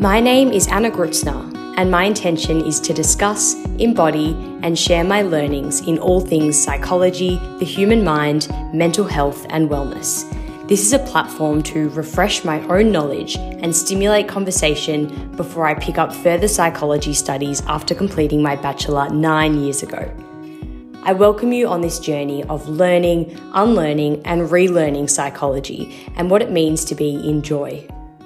My name is Anna Grutzner, and my intention is to discuss, embody, and share my learnings in all things psychology, the human mind, mental health, and wellness. This is a platform to refresh my own knowledge and stimulate conversation before I pick up further psychology studies after completing my bachelor 9 years ago. I welcome you on this journey of learning, unlearning, and relearning psychology and what it means to be in joy.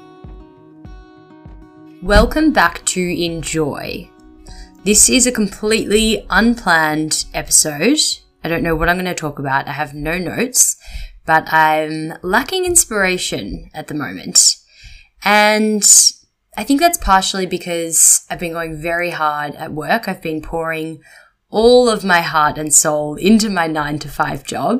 Welcome back to Enjoy. This is a completely unplanned episode. I don't know what I'm going to talk about. I have no notes, but I'm lacking inspiration at the moment. And I think that's partially because I've been going very hard at work. I've been pouring all of my heart and soul into my 9-to-5 job.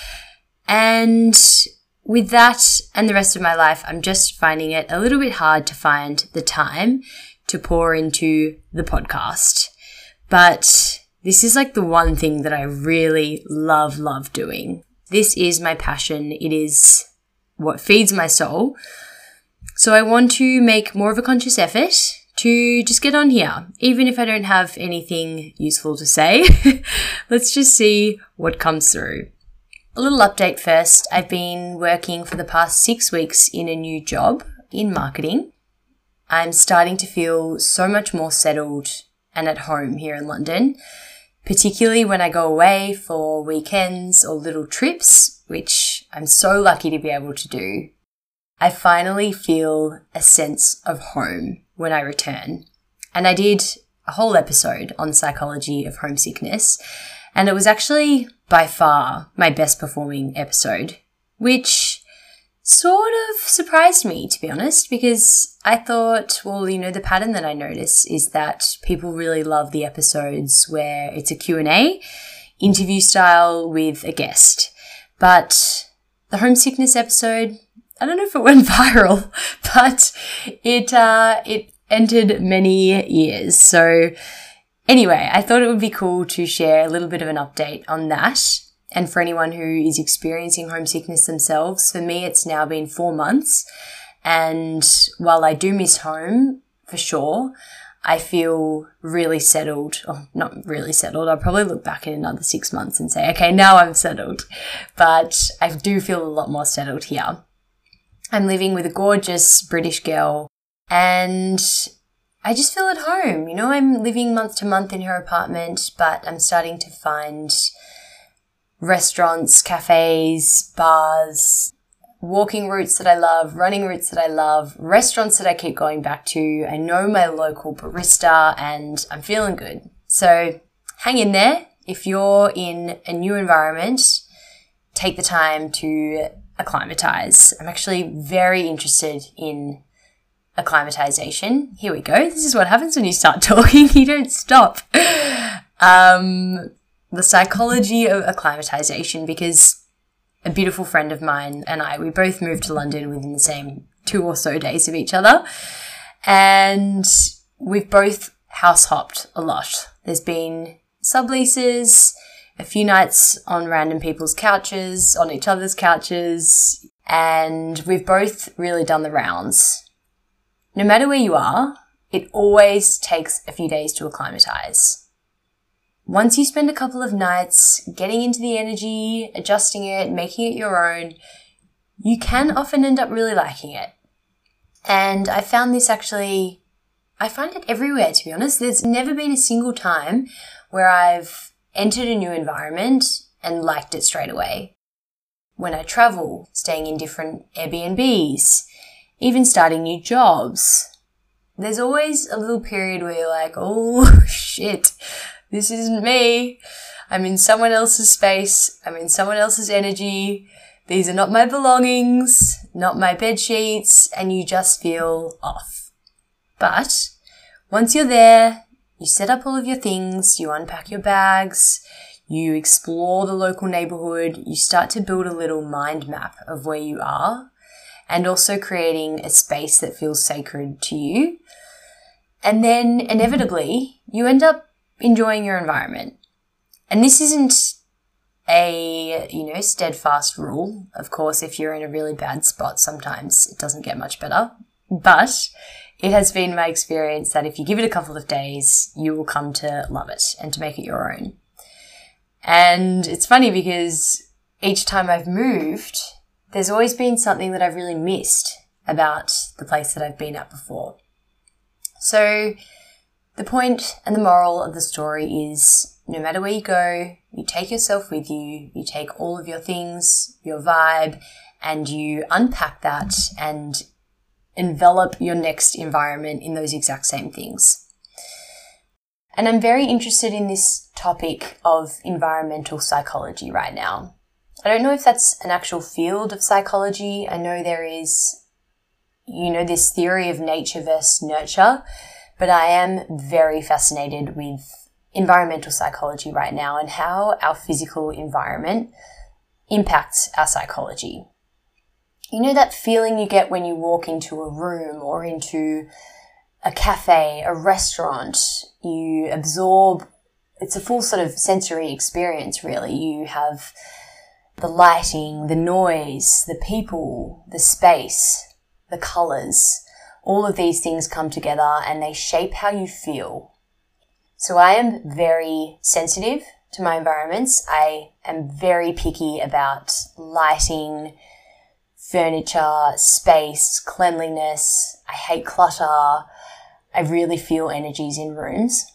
And with that and the rest of my life, I'm just finding it a little bit hard to find the time to pour into the podcast. But this is like the one thing that I really love doing. This is my passion. It is what feeds my soul. So I want to make more of a conscious effort to just get on here, even if I don't have anything useful to say. Let's just see what comes through. A little update first. I've been working for the past 6 weeks in a new job in marketing. I'm starting to feel so much more settled and at home here in London, particularly when I go away for weekends or little trips, which I'm so lucky to be able to do. I finally feel a sense of home when I return. And I did a whole episode on psychology of homesickness, and it was actually by far my best performing episode, which sort of surprised me, to be honest, because I thought, the pattern that I notice is that people really love the episodes where it's a Q&A, interview style with a guest. But the homesickness episode, I don't know if it went viral, but it entered many ears. So anyway, I thought it would be cool to share a little bit of an update on that. And for anyone who is experiencing homesickness themselves, for me, it's now been 4 months. And while I do miss home, for sure, I feel really settled. Oh, not really settled. I'll probably look back in another 6 months and say, okay, now I'm settled. But I do feel a lot more settled here. I'm living with a gorgeous British girl, and I just feel at home. I'm living month to month in her apartment, but I'm starting to find restaurants, cafes, bars, walking routes that I love, running routes that I love, restaurants that I keep going back to. I know my local barista, and I'm feeling good. So hang in there. If you're in a new environment, take the time to acclimatize. I'm actually very interested in acclimatization. Here we go. This is what happens when you start talking. You don't stop. The psychology of acclimatization, because a beautiful friend of mine and we both moved to London within the same 2 or so days of each other. And we've both house hopped a lot. There's been subleases, a few nights on random people's couches, on each other's couches, and we've both really done the rounds. No matter where you are, it always takes a few days to acclimatize. Once you spend a couple of nights getting into the energy, adjusting it, making it your own, you can often end up really liking it. And I find it everywhere, to be honest. There's never been a single time where I've entered a new environment and liked it straight away. When I travel, staying in different Airbnbs, even starting new jobs, there's always a little period where you're like, oh shit, this isn't me. I'm in someone else's space. I'm in someone else's energy. These are not my belongings, not my bed sheets, and you just feel off. But once you're there, you set up all of your things, you unpack your bags, you explore the local neighborhood, you start to build a little mind map of where you are, and also creating a space that feels sacred to you. And then inevitably, you end up enjoying your environment. And this isn't a, steadfast rule. Of course, if you're in a really bad spot, sometimes it doesn't get much better. But it has been my experience that if you give it a couple of days, you will come to love it and to make it your own. And it's funny because each time I've moved, there's always been something that I've really missed about the place that I've been at before. So the point and the moral of the story is no matter where you go, you take yourself with you, you take all of your things, your vibe, and you unpack that and envelop your next environment in those exact same things. And I'm very interested in this topic of environmental psychology right now. I don't know if that's an actual field of psychology. I know there is, this theory of nature versus nurture, but I am very fascinated with environmental psychology right now and how our physical environment impacts our psychology. You know that feeling you get when you walk into a room or into a cafe, a restaurant, you absorb, it's a full sort of sensory experience really. You have the lighting, the noise, the people, the space, the colours. All of these things come together and they shape how you feel. So I am very sensitive to my environments. I am very picky about lighting, furniture, space, cleanliness. I hate clutter. I really feel energies in rooms.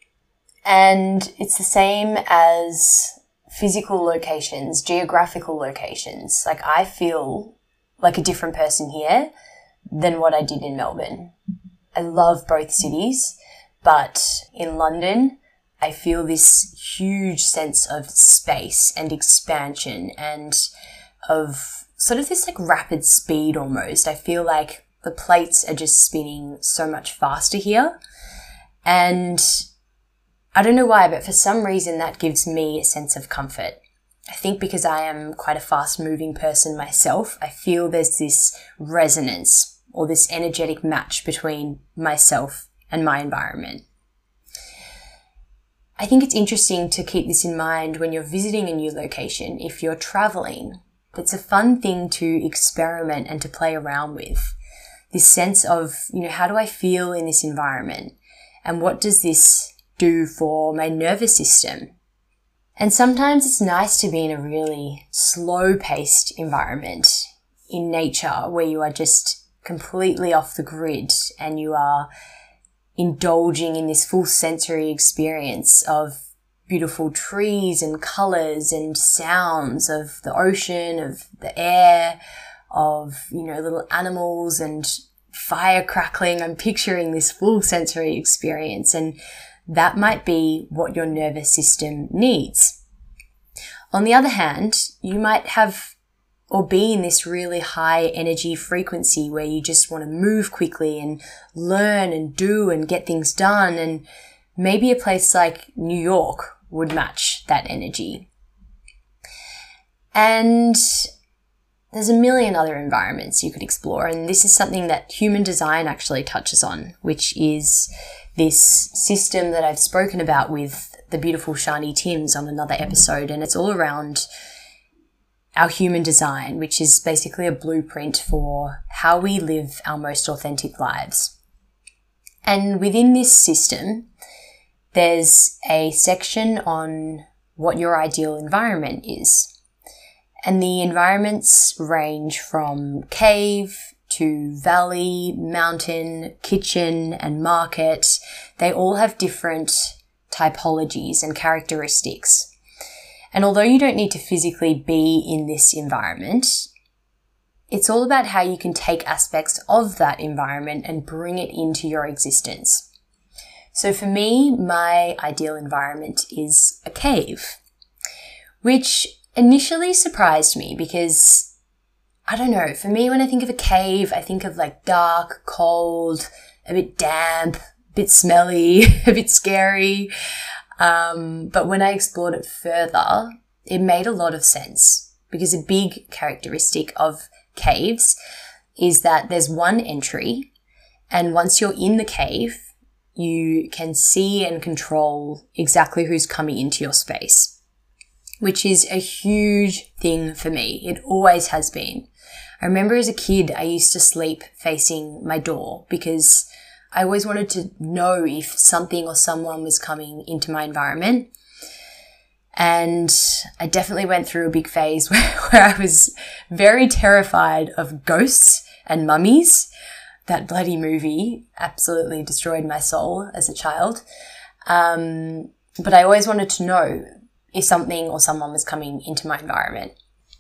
And it's the same as physical locations, geographical locations. Like I feel like a different person here than what I did in Melbourne. I love both cities, but in London, I feel this huge sense of space and expansion and of sort of this like rapid speed almost. I feel like the plates are just spinning so much faster here. And I don't know why, but for some reason that gives me a sense of comfort. I think because I am quite a fast moving person myself, I feel there's this resonance or this energetic match between myself and my environment. I think it's interesting to keep this in mind when you're visiting a new location. If you're traveling, it's a fun thing to experiment and to play around with. This sense of, how do I feel in this environment? And what does this do for my nervous system? And sometimes it's nice to be in a really slow-paced environment in nature where you are just completely off the grid and you are indulging in this full sensory experience of beautiful trees and colours and sounds of the ocean, of the air, of, little animals and fire crackling. I'm picturing this full sensory experience, and that might be what your nervous system needs. On the other hand, you might have or be in this really high energy frequency where you just want to move quickly and learn and do and get things done. And maybe a place like New York would match that energy. And there's a million other environments you could explore. And this is something that human design actually touches on, which is this system that I've spoken about with the beautiful Shani Timms on another episode. And it's all around our human design, which is basically a blueprint for how we live our most authentic lives. And within this system, there's a section on what your ideal environment is. And the environments range from cave to valley, mountain, kitchen, and market. They all have different typologies and characteristics. And although you don't need to physically be in this environment, it's all about how you can take aspects of that environment and bring it into your existence. So for me, my ideal environment is a cave, which initially surprised me because, I don't know, for me when I think of a cave, I think of like dark, cold, a bit damp, a bit smelly, a bit scary. But when I explored it further, it made a lot of sense because a big characteristic of caves is that there's one entry, and once you're in the cave, you can see and control exactly who's coming into your space, which is a huge thing for me. It always has been. I remember as a kid, I used to sleep facing my door because I always wanted to know if something or someone was coming into my environment. And I definitely went through a big phase where I was very terrified of ghosts and mummies. That bloody movie absolutely destroyed my soul as a child. But I always wanted to know if something or someone was coming into my environment.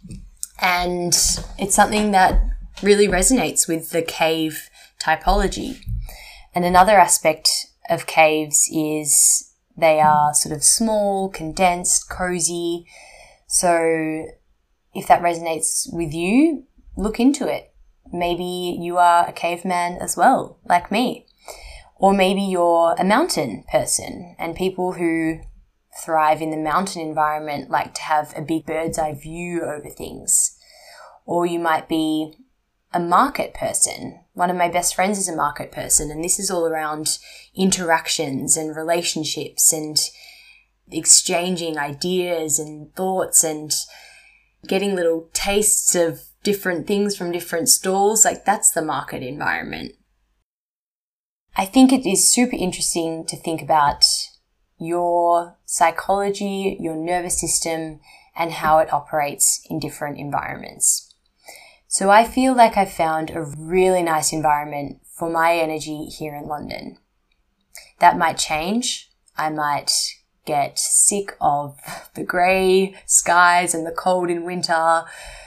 And it's something that really resonates with the cave typology. And another aspect of caves is they are sort of small, condensed, cozy. So if that resonates with you, look into it. Maybe you are a caveman as well, like me. Or maybe you're a mountain person, and people who thrive in the mountain environment like to have a big bird's eye view over things. Or you might be a market person. One of my best friends is a market person, and this is all around interactions and relationships and exchanging ideas and thoughts and getting little tastes of different things from different stalls. Like, that's the market environment. I think it is super interesting to think about your psychology, your nervous system, and how it operates in different environments. So I feel like I found a really nice environment for my energy here in London. That might change. I might get sick of the grey skies and the cold in winter,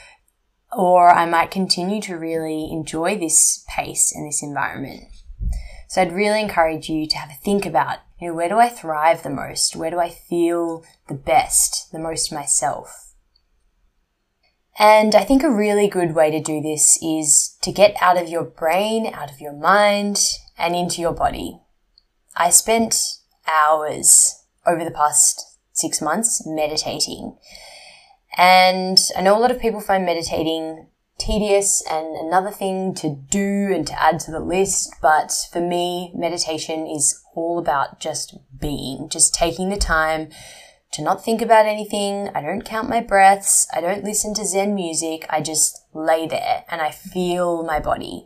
or I might continue to really enjoy this pace and this environment. So I'd really encourage you to have a think about, where do I thrive the most? Where do I feel the best, the most myself? And I think a really good way to do this is to get out of your brain, out of your mind, and into your body. I spent hours over the past 6 months meditating. And I know a lot of people find meditating tedious and another thing to do and to add to the list, but for me, meditation is all about just being, just taking the time to not think about anything. I don't count my breaths. I don't listen to Zen music. I just lay there and I feel my body.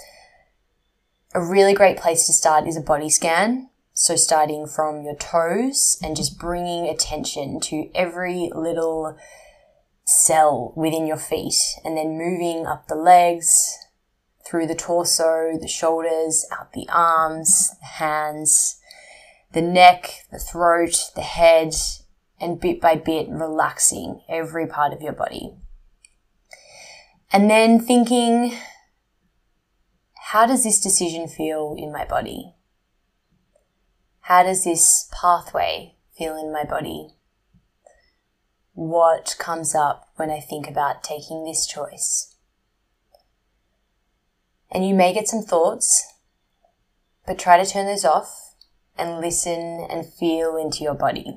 A really great place to start is a body scan. So starting from your toes and just bringing attention to every little cell within your feet, and then moving up the legs, through the torso, the shoulders, out the arms, the hands, the neck, the throat, the head, and bit by bit relaxing every part of your body. And then thinking, how does this decision feel in my body? How does this pathway feel in my body? What comes up when I think about taking this choice? And you may get some thoughts, but try to turn those off and listen and feel into your body.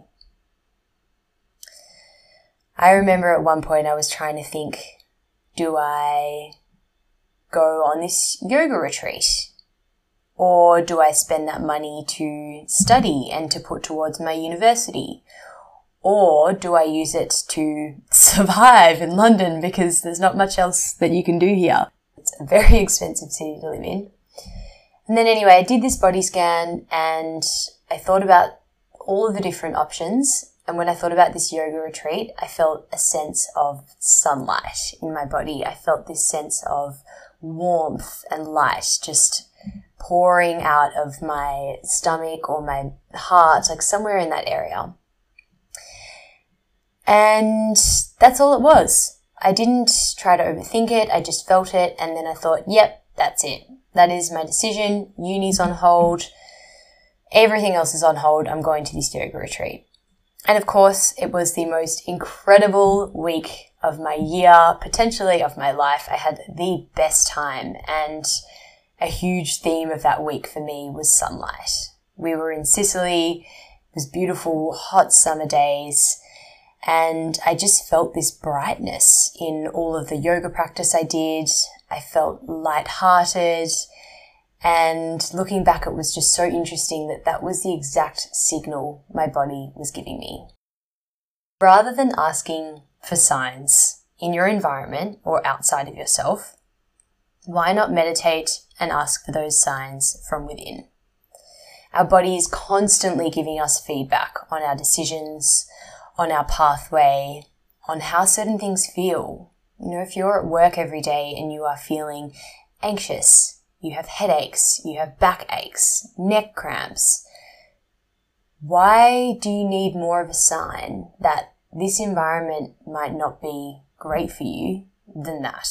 I remember at one point I was trying to think, do I go on this yoga retreat? Or do I spend that money to study and to put towards my university? Or do I use it to survive in London because there's not much else that you can do here? It's a very expensive city to live in. And then anyway, I did this body scan and I thought about all of the different options. And when I thought about this yoga retreat, I felt a sense of sunlight in my body. I felt this sense of warmth and light just pouring out of my stomach or my heart, like somewhere in that area. And that's all it was. I didn't try to overthink it. I just felt it. And then I thought, yep, that's it. That is my decision. Uni's on hold. Everything else is on hold. I'm going to this yoga retreat. And of course, it was the most incredible week of my year, potentially of my life. I had the best time, and a huge theme of that week for me was sunlight. We were in Sicily. It was beautiful, hot summer days. And I just felt this brightness in all of the yoga practice I did. I felt lighthearted. And looking back, it was just so interesting that that was the exact signal my body was giving me. Rather than asking for signs, in your environment or outside of yourself, why not meditate and ask for those signs from within? Our body is constantly giving us feedback on our decisions, on our pathway, on how certain things feel. If you're at work every day and you are feeling anxious, you have headaches, you have backaches, neck cramps, why do you need more of a sign that this environment might not be great for you than that?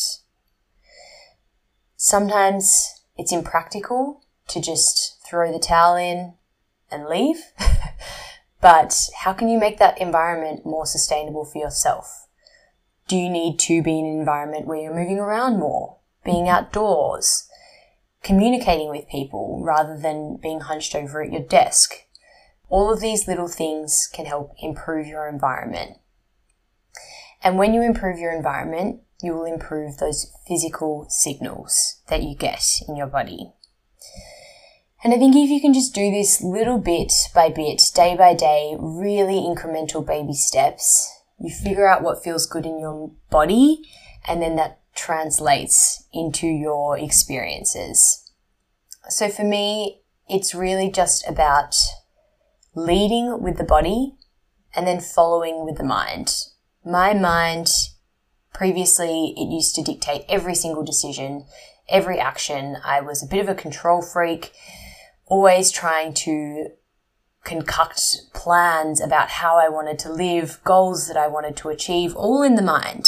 Sometimes it's impractical to just throw the towel in and leave, but how can you make that environment more sustainable for yourself? Do you need to be in an environment where you're moving around more, being outdoors, communicating with people rather than being hunched over at your desk? All of these little things can help improve your environment. And when you improve your environment, you will improve those physical signals that you get in your body. And I think if you can just do this little bit by bit, day by day, really incremental baby steps, you figure out what feels good in your body, and then that translates into your experiences. So for me, it's really just about leading with the body and then following with the mind. My mind, previously, it used to dictate every single decision, every action. I was a bit of a control freak, always trying to concoct plans about how I wanted to live, goals that I wanted to achieve, all in the mind.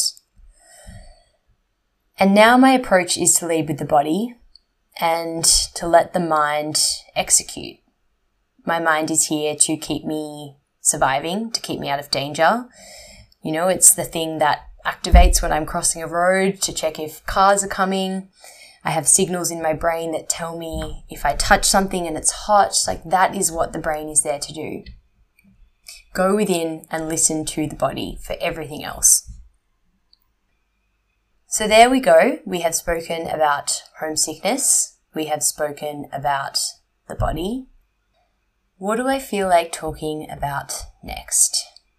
And now my approach is to lead with the body and to let the mind execute. My mind is here to keep me surviving, to keep me out of danger. It's the thing that activates when I'm crossing a road to check if cars are coming. I have signals in my brain that tell me if I touch something and it's hot. That is what the brain is there to do. Go within and listen to the body for everything else. So there we go. We have spoken about homesickness. We have spoken about the body. What do I feel like talking about next?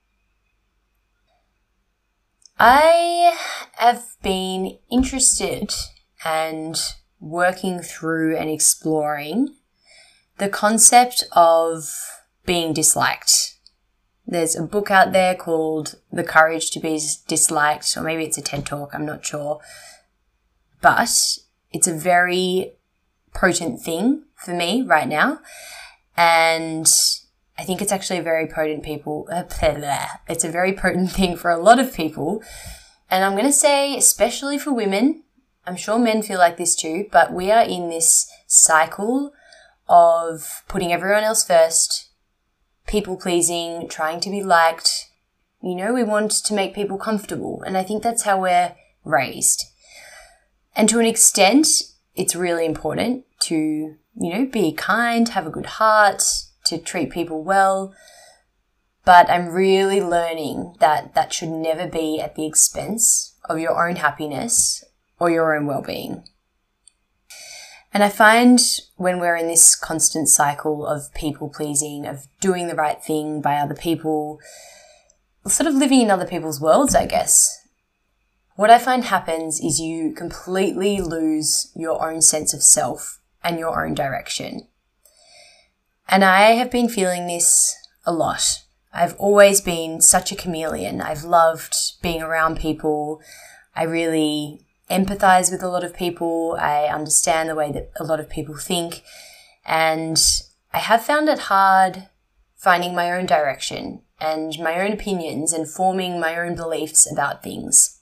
I have been interested and working through and exploring the concept of being disliked. There's a book out there called The Courage to Be Disliked, or maybe it's a TED Talk, I'm not sure. But it's a very potent thing for me right now. And I think it's actually a very potent it's a very potent thing for a lot of people. And I'm going to say, especially for women, I'm sure men feel like this too, but we are in this cycle of putting everyone else first, people pleasing, trying to be liked. We want to make people comfortable. And I think that's how we're raised. And to an extent, it's really important to, be kind, have a good heart, to treat people well. But I'm really learning that that should never be at the expense of your own happiness or your own well-being. And I find when we're in this constant cycle of people pleasing, of doing the right thing by other people, sort of living in other people's worlds, I guess, what I find happens is you completely lose your own sense of self and your own direction. And I have been feeling this a lot. I've always been such a chameleon. I've loved being around people. I really empathize with a lot of people. I understand the way that a lot of people think. And I have found it hard finding my own direction and my own opinions and forming my own beliefs about things.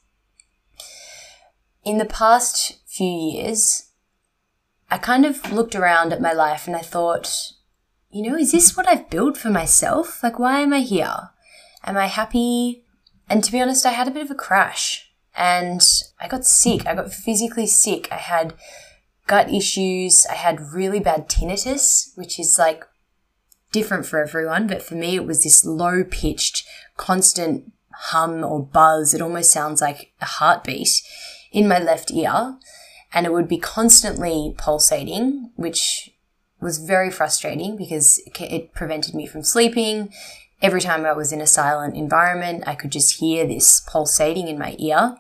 In the past few years, I kind of looked around at my life and I thought, is this what I've built for myself? Why am I here? Am I happy? And to be honest, I had a bit of a crash and I got sick. I got physically sick. I had gut issues. I had really bad tinnitus, which is different for everyone. But for me, it was this low pitched, constant hum or buzz. It almost sounds like a heartbeat in my left ear. And it would be constantly pulsating, which was very frustrating because it prevented me from sleeping. Every time I was in a silent environment, I could just hear this pulsating in my ear.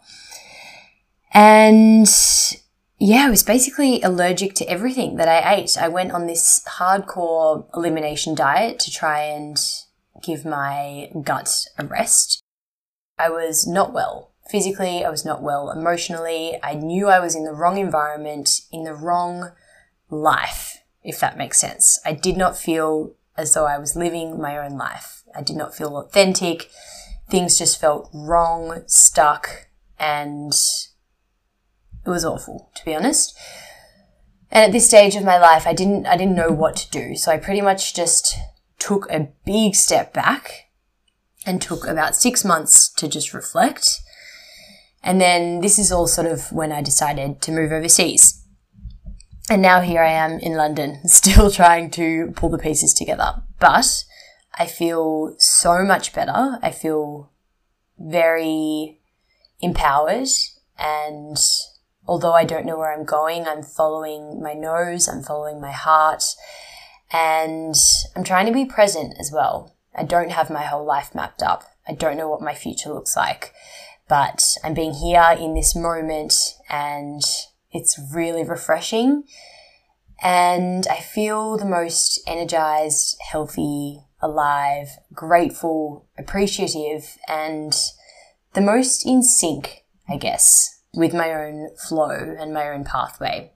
And yeah, I was basically allergic to everything that I ate. I went on this hardcore elimination diet to try and give my gut a rest. I was not well. Physically, I was not well. Emotionally, I knew I was in the wrong environment, in the wrong life, if that makes sense. I did not feel as though I was living my own life. I did not feel authentic. Things just felt wrong, stuck, and it was awful, to be honest. And at this stage of my life, I didn't know what to do. So I pretty much just took a big step back and took about 6 months to just reflect. And then this is all sort of when I decided to move overseas. And now here I am in London, still trying to pull the pieces together. But I feel so much better. I feel very empowered. And although I don't know where I'm going, I'm following my nose, I'm following my heart. And I'm trying to be present as well. I don't have my whole life mapped up. I don't know what my future looks like. But I'm being here in this moment, and it's really refreshing. And I feel the most energized, healthy, alive, grateful, appreciative, and the most in sync, I guess, with my own flow and my own pathway.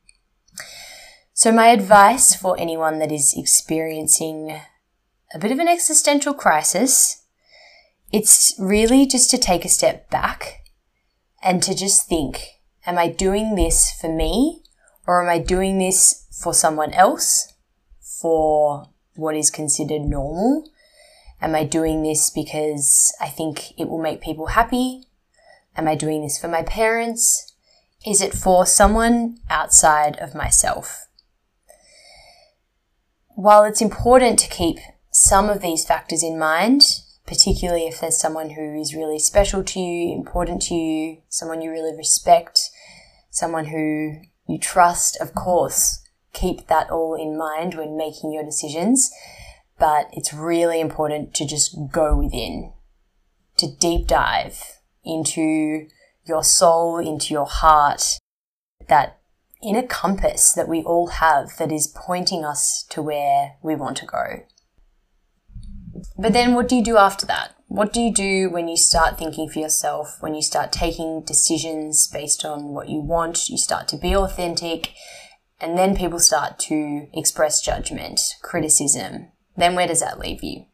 So my advice for anyone that is experiencing a bit of an existential crisis, it's really just to take a step back and to just think, am I doing this for me, or am I doing this for someone else, for what is considered normal? Am I doing this because I think it will make people happy? Am I doing this for my parents? Is it for someone outside of myself? While it's important to keep some of these factors in mind, particularly if there's someone who is really special to you, important to you, someone you really respect, someone who you trust, of course, keep that all in mind when making your decisions. But it's really important to just go within, to deep dive into your soul, into your heart, that inner compass that we all have that is pointing us to where we want to go. But then what do you do after that? What do you do when you start thinking for yourself, when you start taking decisions based on what you want, you start to be authentic, and then people start to express judgment, criticism? Then where does that leave you?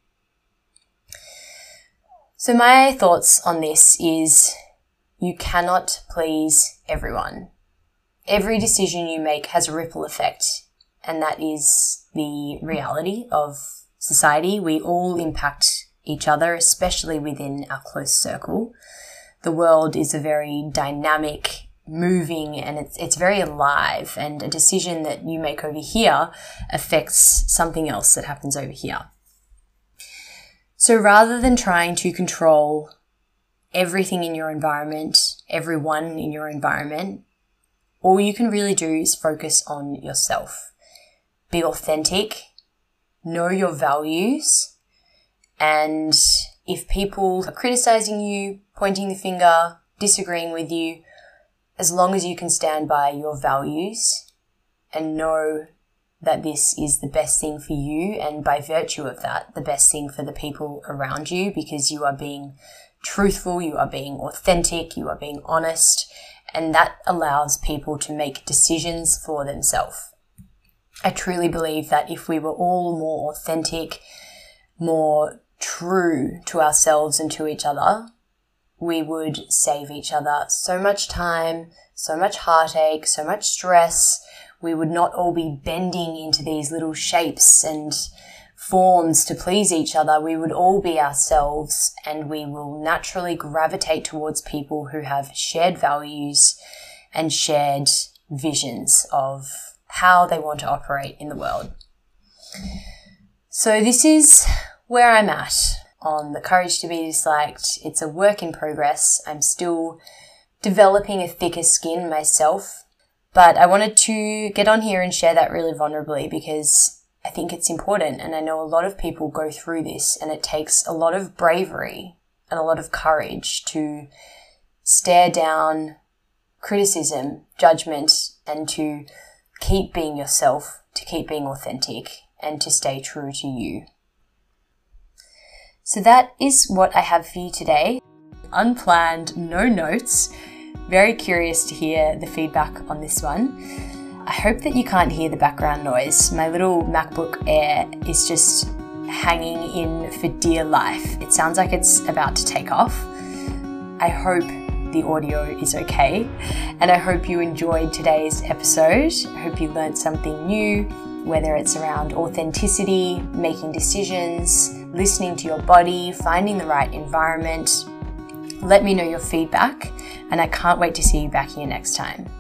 So my thoughts on this is you cannot please everyone. Every decision you make has a ripple effect, and that is the reality of society. We all impact each other, especially within our close circle. The world is a very dynamic, moving, and it's very alive, and a decision that you make over here affects something else that happens over here. So rather than trying to control everything in your environment, everyone in your environment, all you can really do is focus on yourself. Be authentic, know your values, and if people are criticizing you, pointing the finger, disagreeing with you, as long as you can stand by your values and know that this is the best thing for you, and by virtue of that, the best thing for the people around you, because you are being truthful, you are being authentic, you are being honest, and that allows people to make decisions for themselves. I truly believe that if we were all more authentic, more true to ourselves and to each other, we would save each other so much time, so much heartache, so much stress. We would not all be bending into these little shapes and forms to please each other. We would all be ourselves, and we will naturally gravitate towards people who have shared values and shared visions of how they want to operate in the world. So this is where I'm at on the Courage to Be Disliked. It's a work in progress. I'm still developing a thicker skin myself, but I wanted to get on here and share that really vulnerably, because I think it's important, and I know a lot of people go through this, and it takes a lot of bravery and a lot of courage to stare down criticism, judgment, and to keep being yourself, to keep being authentic, and to stay true to you. So that is what I have for you today. Unplanned, no notes. Very curious to hear the feedback on this one. I hope that you can't hear the background noise. My little MacBook Air is just hanging in for dear life. It sounds like it's about to take off. I hope the audio is okay, and I hope you enjoyed today's episode. I hope you learned something new, whether it's around authenticity, making decisions, listening to your body, finding the right environment. Let me know your feedback, and I can't wait to see you back here next time.